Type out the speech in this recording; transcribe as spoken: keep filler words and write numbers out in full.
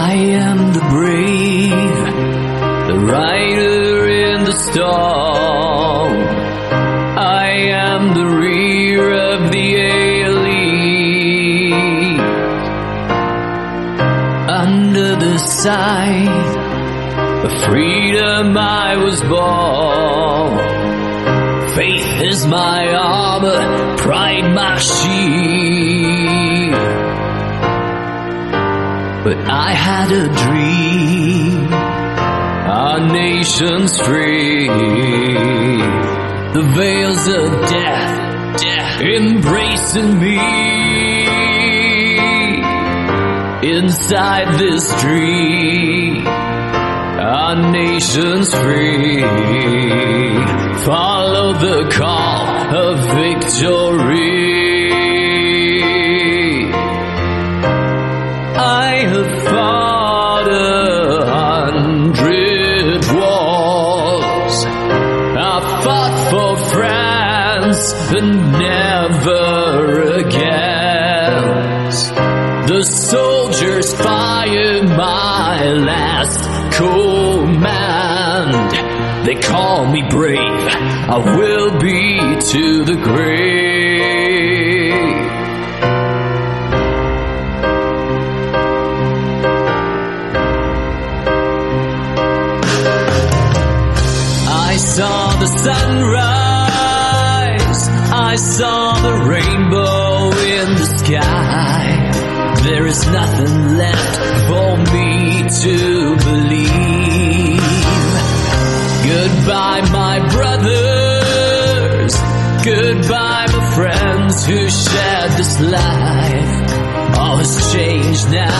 I am the brave, the rider in the storm. I am the rear of the elite. Under the sign of freedom I was born. Faith is my armor, pride my shield. But I had a dream, our nation's free. The veils of death, death embracing me. Inside this dream, our nation's free. Follow the call of victory. I have fought a hundred wars. I fought for France and never against. The soldiers fire my last command. They call me brave, I will be to the grave. I saw the sunrise, I saw the rainbow in the sky. There is nothing left for me to believe. Goodbye, my brothers. Goodbye, my friends who shared this life. All has changed now.